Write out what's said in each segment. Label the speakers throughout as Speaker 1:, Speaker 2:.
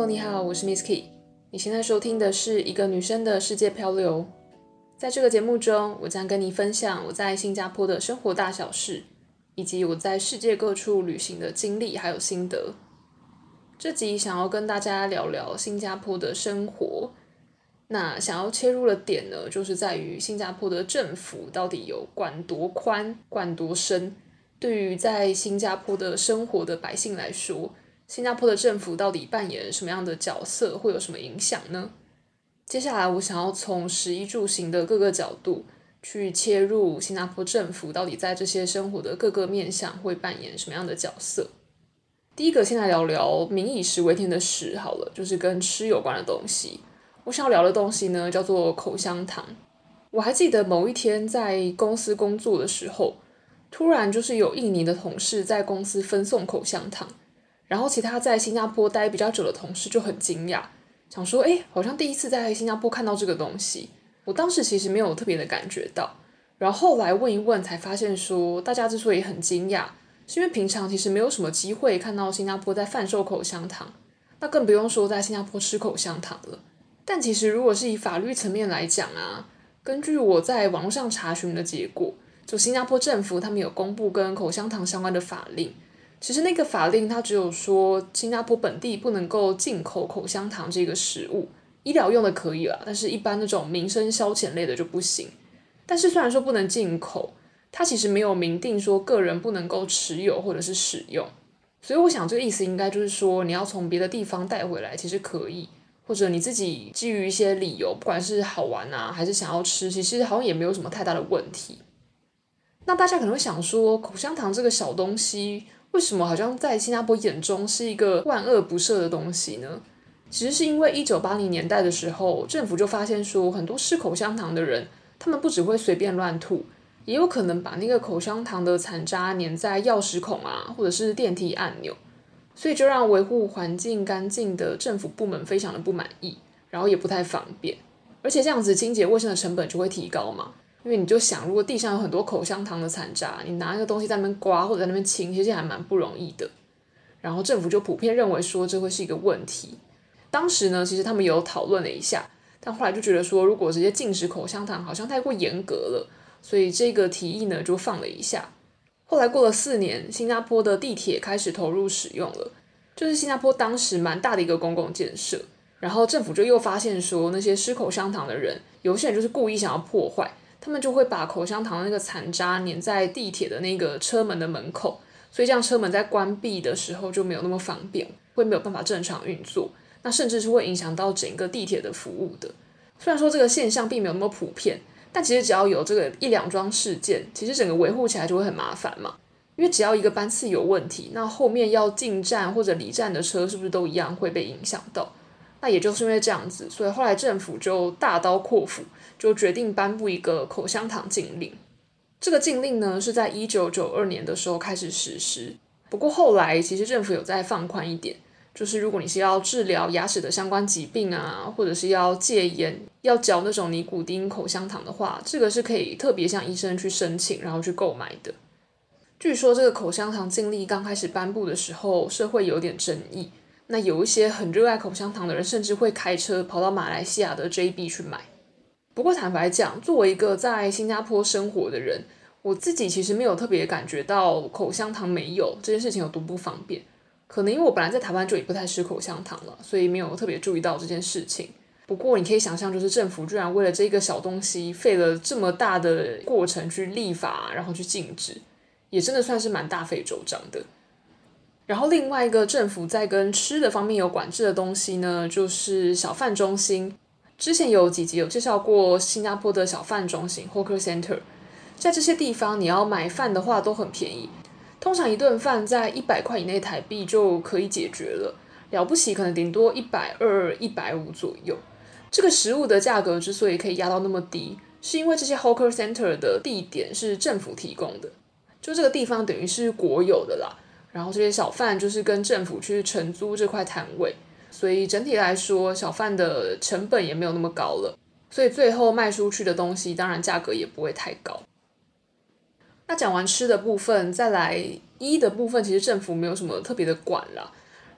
Speaker 1: Hello， 你好，我是 Miss Key。你现在收听的是一个女生的世界漂流。在这个节目中，我将跟你分享我在新加坡的生活大小事，以及我在世界各处旅行的经历还有心得。这集想要跟大家聊聊新加坡的生活。那想要切入的点呢，就是在于新加坡的政府到底有管多宽、管多深。对于在新加坡的生活的百姓来说，新加坡的政府到底扮演什么样的角色，会有什么影响呢？接下来我想要从食衣住行的各个角度去切入新加坡政府到底在这些生活的各个面向会扮演什么样的角色。第一个先来聊聊民以食为天的食好了，就是跟吃有关的东西。我想要聊的东西呢，叫做口香糖。我还记得某一天在公司工作的时候，突然就是有印尼的同事在公司分送口香糖，然后其他在新加坡待比较久的同事就很惊讶，想说好像第一次在新加坡看到这个东西。我当时其实没有特别的感觉到，然后后来问一问才发现说，大家之所以很惊讶，是因为平常其实没有什么机会看到新加坡在贩售口香糖，那更不用说在新加坡吃口香糖了。但其实如果是以法律层面来讲啊，根据我在网络上查询的结果，就新加坡政府他们有公布跟口香糖相关的法令。其实那个法令它只有说新加坡本地不能够进口口香糖这个食物，医疗用的可以啦，但是一般那种民生消遣类的就不行。但是虽然说不能进口，它其实没有明定说个人不能够持有或者是使用，所以我想这个意思应该就是说你要从别的地方带回来其实可以，或者你自己基于一些理由，不管是好玩啊还是想要吃，其实好像也没有什么太大的问题。那大家可能会想说，口香糖这个小东西为什么好像在新加坡眼中是一个万恶不赦的东西呢？其实是因为1980年代的时候，政府就发现说，很多吃口香糖的人，他们不只会随便乱吐，也有可能把那个口香糖的残渣粘在钥匙孔啊，或者是电梯按钮，所以就让维护环境干净的政府部门非常的不满意，然后也不太方便，而且这样子清洁卫生的成本就会提高嘛。因为你就想，如果地上有很多口香糖的残渣，你拿那个东西在那边刮或者在那边清，其实还蛮不容易的。然后政府就普遍认为说这会是一个问题。当时呢，其实他们有讨论了一下，但后来就觉得说，如果直接禁止口香糖好像太过严格了，所以这个提议呢就放了一下。后来过了4年，新加坡的地铁开始投入使用了，就是新加坡当时蛮大的一个公共建设。然后政府就又发现说，那些吃口香糖的人，有些人就是故意想要破坏。他们就会把口香糖的那个残渣粘在地铁的那个车门的门口，所以这样车门在关闭的时候就没有那么方便，会没有办法正常运作，那甚至是会影响到整个地铁的服务的。虽然说这个现象并没有那么普遍，但其实只要有这个1-2桩事件，其实整个维护起来就会很麻烦嘛。因为只要一个班次有问题，那后面要进站或者离站的车是不是都一样会被影响到？那也就是因为这样子，所以后来政府就大刀阔斧，就决定颁布一个口香糖禁令。这个禁令呢，是在1992年的时候开始实施。不过后来其实政府有再放宽一点，就是如果你是要治疗牙齿的相关疾病啊，或者是要戒烟，要嚼那种尼古丁口香糖的话，这个是可以特别向医生去申请，然后去购买的。据说这个口香糖禁令刚开始颁布的时候，社会有点争议。那有一些很热爱口香糖的人，甚至会开车跑到马来西亚的 JB 去买。不过坦白讲，作为一个在新加坡生活的人，我自己其实没有特别感觉到口香糖没有这件事情有多不方便。可能因为我本来在台湾就也不太吃口香糖了，所以没有特别注意到这件事情。不过你可以想象，就是政府居然为了这个小东西费了这么大的过程去立法，然后去禁止，也真的算是蛮大费周章的。然后另外一个政府在跟吃的方面有管制的东西呢，就是小贩中心。之前有几集有介绍过新加坡的小贩中心 Hawker Center， 在这些地方你要买饭的话都很便宜，通常一顿饭在100块以内台币就可以解决了，了不起可能顶多120、150左右。这个食物的价格之所以可以压到那么低，是因为这些 Hawker Center 的地点是政府提供的，就这个地方等于是国有的啦。然后这些小贩就是跟政府去承租这块摊位，所以整体来说小贩的成本也没有那么高了，所以最后卖出去的东西当然价格也不会太高。那讲完吃的部分，再来衣的部分，其实政府没有什么特别的管啦。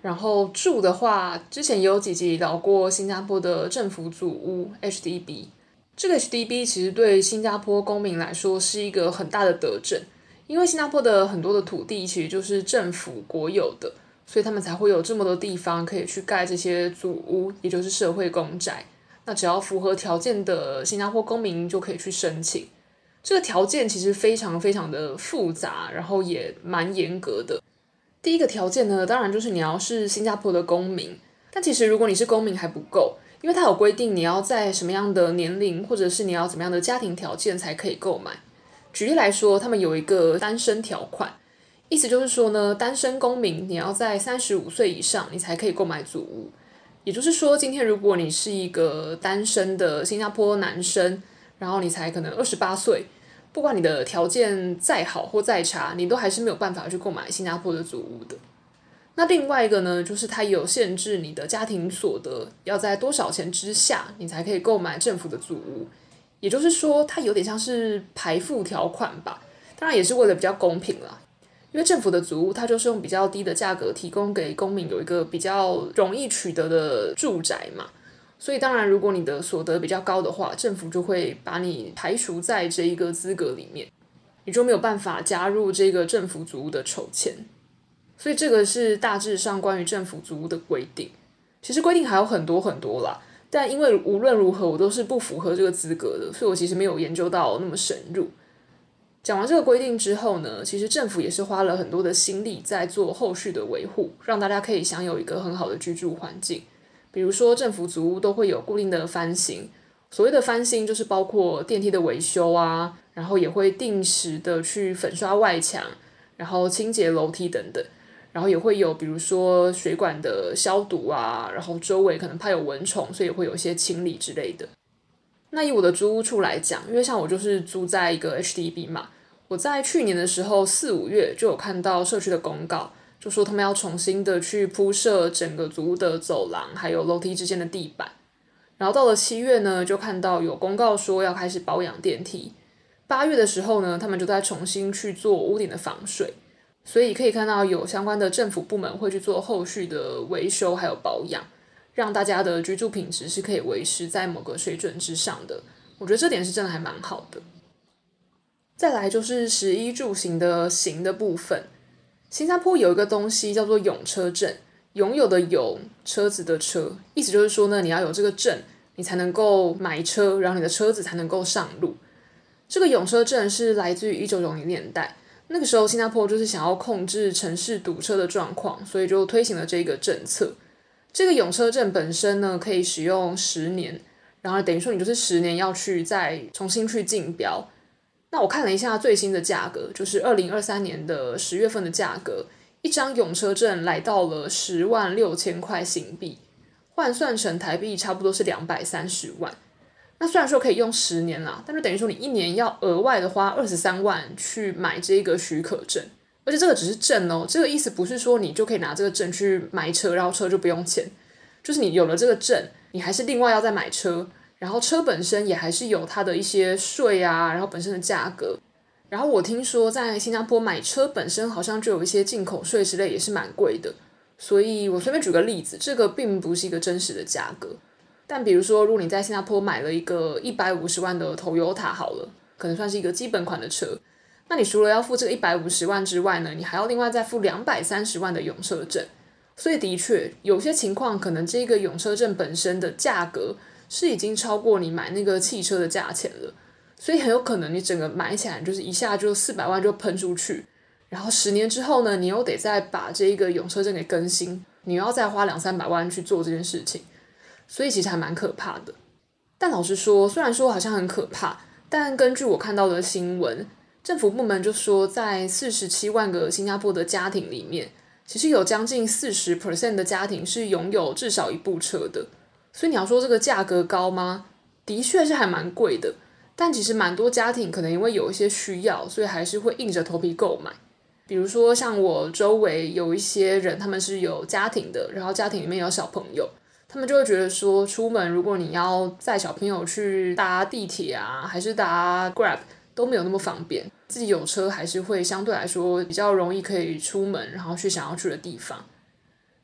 Speaker 1: 然后住的话，之前也有几集聊过新加坡的政府组屋 HDB。这个 HDB 其实对新加坡公民来说是一个很大的德政，因为新加坡的很多的土地其实就是政府国有的，所以他们才会有这么多地方可以去盖这些组屋，也就是社会公宅。那只要符合条件的新加坡公民就可以去申请。这个条件其实非常非常的复杂，然后也蛮严格的。第一个条件呢，当然就是你要是新加坡的公民，但其实如果你是公民还不够，因为它有规定你要在什么样的年龄，或者是你要怎么样的家庭条件才可以购买。举例来说，他们有一个单身条款，意思就是说呢，单身公民你要在35岁以上，你才可以购买组屋。也就是说，今天如果你是一个单身的新加坡男生，然后你才可能28岁，不管你的条件再好或再差，你都还是没有办法去购买新加坡的组屋的。那另外一个呢，就是它也有限制你的家庭所得要在多少钱之下，你才可以购买政府的组屋。也就是说，它有点像是排富条款吧，当然也是为了比较公平啦。因为政府的组屋它就是用比较低的价格提供给公民有一个比较容易取得的住宅嘛，所以当然如果你的所得比较高的话，政府就会把你排除在这一个资格里面，你就没有办法加入这个政府组屋的筹签。所以这个是大致上关于政府组屋的规定。其实规定还有很多很多啦，但因为无论如何我都是不符合这个资格的，所以我其实没有研究到那么深入。讲完这个规定之后呢，其实政府也是花了很多的心力在做后续的维护，让大家可以享有一个很好的居住环境。比如说政府组屋都会有固定的翻新，所谓的翻新就是包括电梯的维修啊，然后也会定时的去粉刷外墙，然后清洁楼梯等等，然后也会有比如说水管的消毒啊，然后周围可能怕有蚊虫，所以也会有一些清理之类的。那以我的租屋处来讲，因为像我就是租在一个 HDB 嘛，我在去年的时候4、5月就有看到社区的公告，就说他们要重新的去铺设整个组屋的走廊，还有楼梯之间的地板。然后到了7月呢，就看到有公告说要开始保养电梯。8月的时候呢，他们就在重新去做屋顶的防水，所以可以看到有相关的政府部门会去做后续的维修还有保养，让大家的居住品质是可以维持在某个水准之上的。我觉得这点是真的还蛮好的。再来就是食衣住行的行的部分。新加坡有一个东西叫做永车证，拥有的永，车子的车，意思就是说呢，你要有这个证，你才能够买车，然后你的车子才能够上路。这个永车证是来自于1990年代，那个时候新加坡就是想要控制城市堵车的状况，所以就推行了这个政策。这个永车证本身呢，可以使用10年，然后等于说你就是10年要去再重新去竞标。那我看了一下最新的价格，就是2023年的10月份的价格，一张永车证来到了10.6万块新币，换算成台币差不多是230万。那虽然说可以用10年啦，但就等于说你1年要额外的花23万去买这个许可证，而且这个只是证哦，这个意思不是说你就可以拿这个证去买车，然后车就不用钱，就是你有了这个证，你还是另外要再买车，然后车本身也还是有它的一些税啊，然后本身的价格。然后我听说在新加坡买车本身好像就有一些进口税之类，也是蛮贵的。所以我随便举个例子，这个并不是一个真实的价格。但比如说，如果你在新加坡买了一个150万的 Toyota 好了，可能算是一个基本款的车，那你除了要付这个150万之外呢，你还要另外再付230万的永车证。所以的确，有些情况可能这个永车证本身的价格是已经超过你买那个汽车的价钱了，所以很有可能你整个买起来就是一下就400万就喷出去，然后10年之后呢，你又得再把这个永车证给更新，你又要再花200-300万去做这件事情，所以其实还蛮可怕的。但老实说，虽然说好像很可怕，但根据我看到的新闻，政府部门就说在47万个新加坡的家庭里面，其实有将近40% 的家庭是拥有至少一部车的。所以你要说这个价格高吗？的确是还蛮贵的，但其实蛮多家庭可能因为有一些需要，所以还是会硬着头皮购买。比如说像我周围有一些人，他们是有家庭的，然后家庭里面有小朋友，他们就会觉得说，出门如果你要载小朋友去搭地铁啊，还是搭 Grab 都没有那么方便，自己有车还是会相对来说比较容易可以出门，然后去想要去的地方。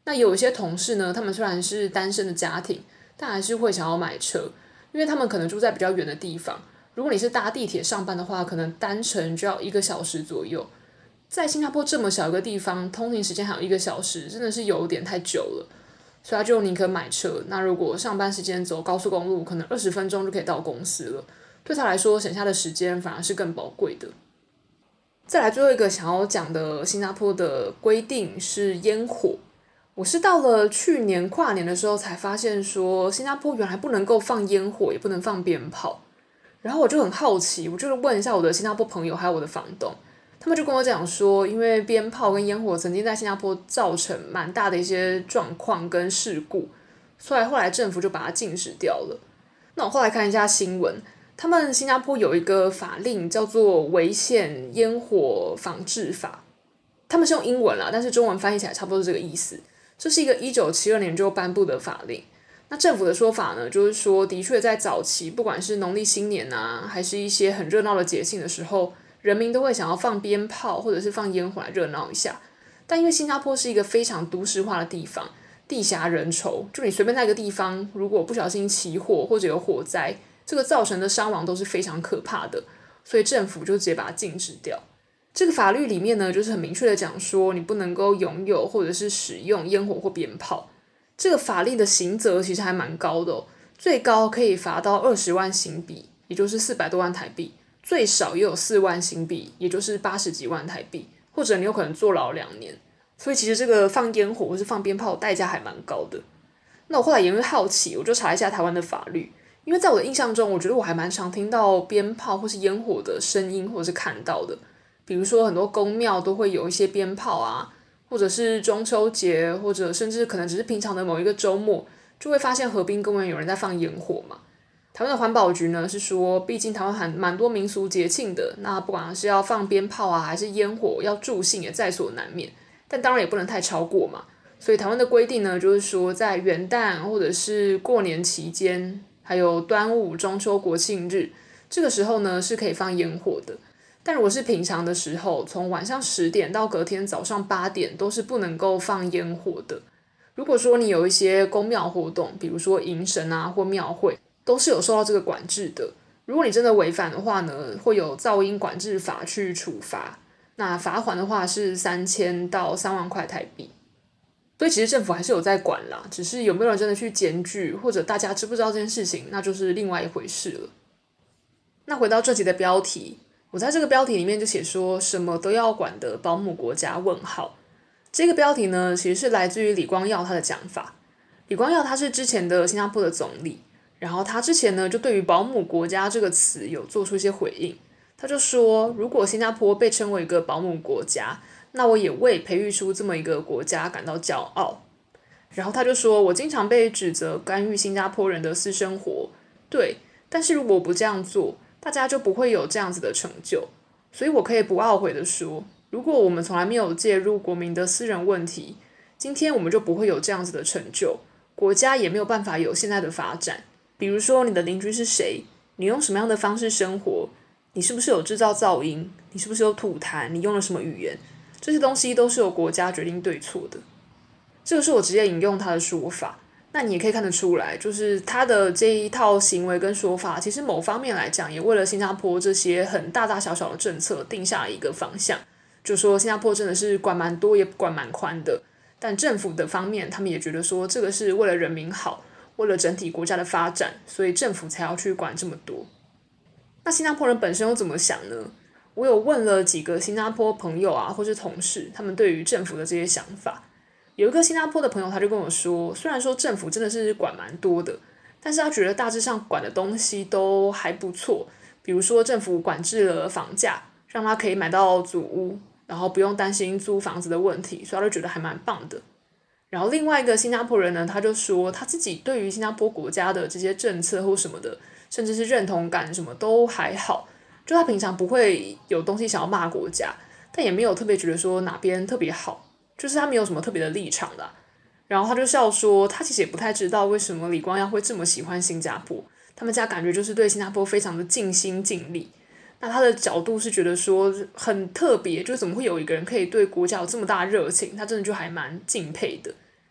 Speaker 1: 那有一些同事呢，他们虽然是单身的家庭，但还是会想要买车，因为他们可能住在比较远的地方。如果你是搭地铁上班的话，可能单程就要1个小时左右。在新加坡这么小一个地方，通勤时间还有1个小时，真的是有点太久了。所以他就宁可买车。那如果上班时间走高速公路，可能20分钟就可以到公司了。对他来说，省下的时间反而是更宝贵的。再来最后一个想要讲的新加坡的规定是烟火。我是到了去年跨年的时候才发现说，新加坡原来不能够放烟火，也不能放鞭炮。然后我就很好奇，我就问一下我的新加坡朋友还有我的房东，他们就跟我讲说，因为鞭炮跟烟火曾经在新加坡造成蛮大的一些状况跟事故，所以后来政府就把它禁止掉了。那我后来看一下新闻，他们新加坡有一个法令叫做危险烟火防治法，他们是用英文啦，但是中文翻译起来差不多是这个意思。这是一个1972年就颁布的法令。那政府的说法呢，就是说的确在早期，不管是农历新年啊，还是一些很热闹的节庆的时候，人民都会想要放鞭炮或者是放烟火来热闹一下。但因为新加坡是一个非常都市化的地方，地狭人稠，就你随便在一个地方，如果不小心起火或者有火灾，这个造成的伤亡都是非常可怕的，所以政府就直接把它禁止掉。这个法律里面呢，就是很明确的讲说，你不能够拥有或者是使用烟火或鞭炮。这个法令的刑责其实还蛮高的哦，最高可以罚到20万新币，也就是400多万台币，最少也有4万新币，也就是80几万台币，或者你有可能坐牢2年。所以其实这个放烟火或是放鞭炮代价还蛮高的。那我后来也因为好奇，我就查一下台湾的法律，因为在我的印象中，我觉得我还蛮常听到鞭炮或是烟火的声音，或者是看到的。比如说很多宫庙都会有一些鞭炮啊，或者是中秋节，或者甚至可能只是平常的某一个周末，就会发现河滨公园有人在放烟火嘛。台湾的环保局呢是说，毕竟台湾还蛮多民俗节庆的，那不管是要放鞭炮啊，还是烟火，要助兴也在所难免，但当然也不能太超过嘛。所以台湾的规定呢，就是说在元旦或者是过年期间，还有端午、中秋、国庆日，这个时候呢是可以放烟火的。但如果是平常的时候，从晚上10点到隔天早上8点都是不能够放烟火的。如果说你有一些公庙活动，比如说迎神啊或庙会，都是有受到这个管制的。如果你真的违反的话呢，会有噪音管制法去处罚。那罚款的话是3000到3万块台币。所以其实政府还是有在管啦，只是有没有人真的去检举，或者大家知不知道这件事情，那就是另外一回事了。那回到这集的标题，我在这个标题里面就写说什么都要管的保姆国家？这个标题呢，其实是来自于李光耀他的讲法。李光耀他是之前的新加坡的总理，然后他之前呢就对于保姆国家这个词有做出一些回应。他就说，如果新加坡被称为一个保姆国家，那我也为培育出这么一个国家感到骄傲。然后他就说，我经常被指责干预新加坡人的私生活，对，但是如果我不这样做，大家就不会有这样子的成就。所以我可以不懊悔的说，如果我们从来没有介入国民的私人问题，今天我们就不会有这样子的成就，国家也没有办法有现在的发展。比如说你的邻居是谁，你用什么样的方式生活，你是不是有制造噪音，你是不是有吐痰，你用了什么语言，这些东西都是由国家决定对错的。这个是我直接引用他的说法。那你也可以看得出来，就是他的这一套行为跟说法，其实某方面来讲，也为了新加坡这些很大大小小的政策定下了一个方向，就说新加坡真的是管蛮多也管蛮宽的，但政府的方面，他们也觉得说这个是为了人民好，为了整体国家的发展，所以政府才要去管这么多。那新加坡人本身又怎么想呢？我有问了几个新加坡朋友啊，或是同事，他们对于政府的这些想法。有一个新加坡的朋友，他就跟我说，虽然说政府真的是管蛮多的，但是他觉得大致上管的东西都还不错。比如说政府管制了房价，让他可以买到祖屋，然后不用担心租房子的问题，所以他就觉得还蛮棒的。然后另外一个新加坡人呢，他就说他自己对于新加坡国家的这些政策或什么的，甚至是认同感什么都还好，就他平常不会有东西想要骂国家，但也没有特别觉得说哪边特别好，就是他没有什么特别的立场啦。然后他就笑说，他其实也不太知道为什么李光耀会这么喜欢新加坡，他们家感觉就是对新加坡非常的尽心尽力。那他的角度是觉得说很特别，就是怎么会有一个人可以对国家有这么大的热情，他真的就还蛮敬佩的。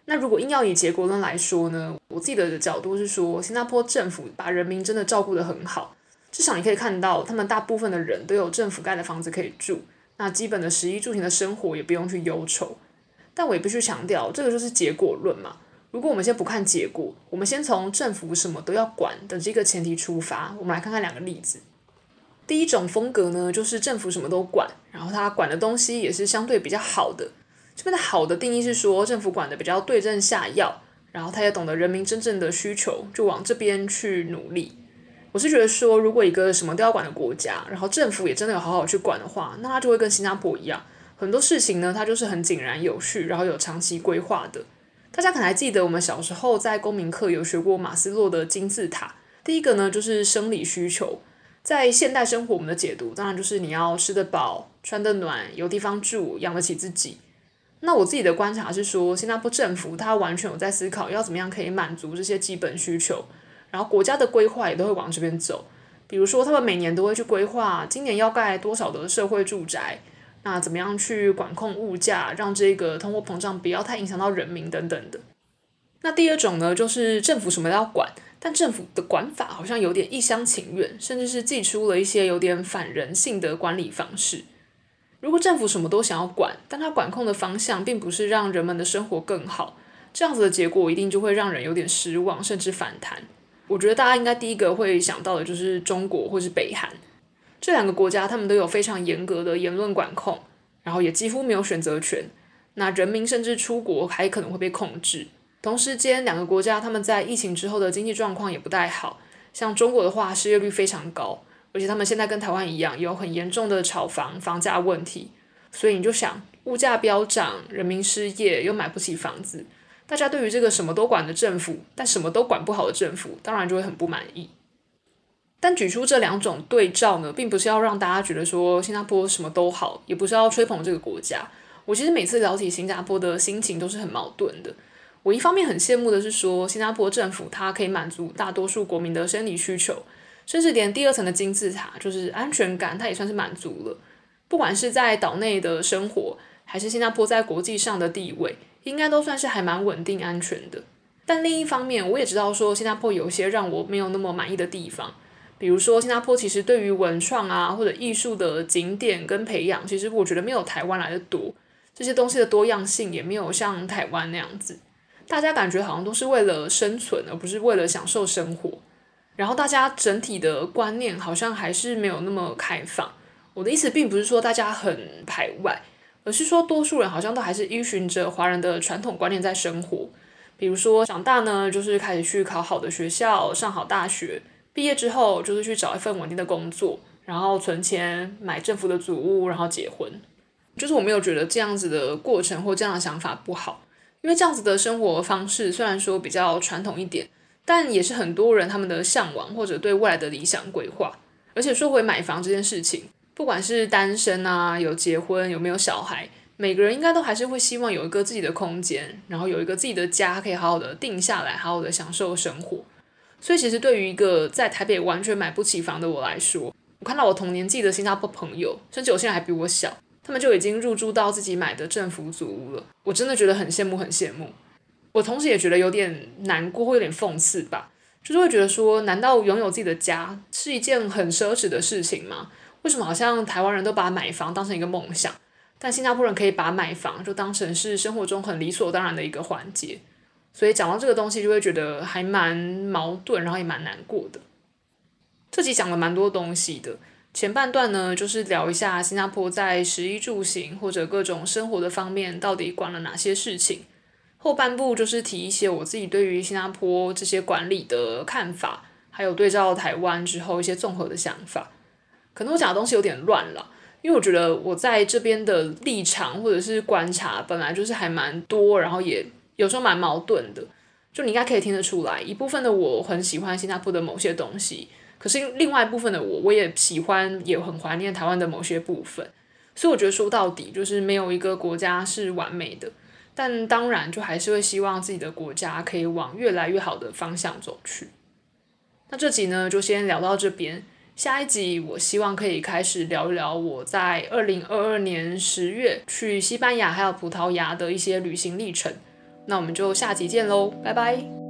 Speaker 1: 那如果硬要以结果论来说呢，我自己的角度是说，新加坡政府把人民真的照顾得很好，至少你可以看到他们大部分的人都有政府盖的房子可以住，那基本的食衣住行的生活也不用去忧愁。但我也必须强调，这个就是结果论嘛。如果我们先不看结果，我们先从政府什么都要管的这个前提出发，我们来看看两个例子。第一种风格呢，就是政府什么都管，然后他管的东西也是相对比较好的。这边的好的定义是说，政府管的比较对症下药，然后他也懂得人民真正的需求，就往这边去努力。我是觉得说，如果一个什么都要管的国家，然后政府也真的有好好去管的话，那它就会跟新加坡一样，很多事情呢，它就是很井然有序，然后有长期规划的。大家可能还记得我们小时候在公民课有学过马斯洛的金字塔，第一个呢就是生理需求。在现代生活我们的解读，当然就是你要吃得饱、穿得暖、有地方住、养得起自己。那我自己的观察是说，新加坡政府它完全有在思考要怎么样可以满足这些基本需求，然后国家的规划也都会往这边走。比如说他们每年都会去规划今年要盖多少的社会住宅，那怎么样去管控物价，让这个通货膨胀不要太影响到人民等等的。那第二种呢，就是政府什么都要管，但政府的管法好像有点一厢情愿，甚至是祭出了一些有点反人性的管理方式。如果政府什么都想要管，但它管控的方向并不是让人们的生活更好，这样子的结果一定就会让人有点失望，甚至反弹。我觉得大家应该第一个会想到的就是中国或是北韩，这两个国家他们都有非常严格的言论管控，然后也几乎没有选择权，那人民甚至出国还可能会被控制。同时间，两个国家他们在疫情之后的经济状况也不太好，像中国的话失业率非常高，而且他们现在跟台湾一样有很严重的炒房价问题，所以你就想物价飙涨，人民失业又买不起房子，大家对于这个什么都管的政府，但什么都管不好的政府，当然就会很不满意。但举出这两种对照呢，并不是要让大家觉得说新加坡什么都好，也不是要吹捧这个国家。我其实每次聊起新加坡的心情都是很矛盾的。我一方面很羡慕的是说，新加坡政府它可以满足大多数国民的生理需求，甚至连第二层的金字塔，就是安全感，它也算是满足了。不管是在岛内的生活，还是新加坡在国际上的地位，应该都算是还蛮稳定安全的。但另一方面，我也知道说新加坡有些让我没有那么满意的地方，比如说新加坡其实对于文创啊或者艺术的景点跟培养，其实我觉得没有台湾来的多，这些东西的多样性也没有像台湾那样子。大家感觉好像都是为了生存，而不是为了享受生活。然后大家整体的观念好像还是没有那么开放。我的意思并不是说大家很排外，而是说多数人好像都还是依循着华人的传统观念在生活。比如说长大呢，就是开始去考好的学校，上好大学，毕业之后就是去找一份稳定的工作，然后存钱买政府的祖屋，然后结婚。就是我没有觉得这样子的过程或这样的想法不好。因为这样子的生活方式虽然说比较传统一点，但也是很多人他们的向往或者对未来的理想规划。而且说回买房这件事情，不管是单身啊，有结婚，有没有小孩，每个人应该都还是会希望有一个自己的空间，然后有一个自己的家，可以好好的定下来，好好的享受生活。所以其实对于一个在台北完全买不起房的我来说，我看到我同年纪的新加坡朋友，甚至有些人还比我小，他们就已经入住到自己买的政府祖屋了，我真的觉得很羡慕很羡慕。我同时也觉得有点难过或有点讽刺吧，就是会觉得说，难道拥有自己的家是一件很奢侈的事情吗？为什么好像台湾人都把买房当成一个梦想，但新加坡人可以把买房就当成是生活中很理所当然的一个环节？所以讲到这个东西就会觉得还蛮矛盾，然后也蛮难过的。这集讲了蛮多东西的，前半段呢，就是聊一下新加坡在食衣住行或者各种生活的方面到底管了哪些事情。后半部就是提一些我自己对于新加坡这些管理的看法，还有对照台湾之后一些综合的想法。可能我讲的东西有点乱了，因为我觉得我在这边的立场或者是观察本来就是还蛮多，然后也有时候蛮矛盾的。就你应该可以听得出来，一部分的我很喜欢新加坡的某些东西，可是另外一部分的我也喜欢，也很怀念台湾的某些部分。所以我觉得说到底就是没有一个国家是完美的，但当然就还是会希望自己的国家可以往越来越好的方向走去。那这集呢就先聊到这边，下一集我希望可以开始聊一聊我在2022年10月去西班牙还有葡萄牙的一些旅行历程。 那我们就下集见喽，拜拜。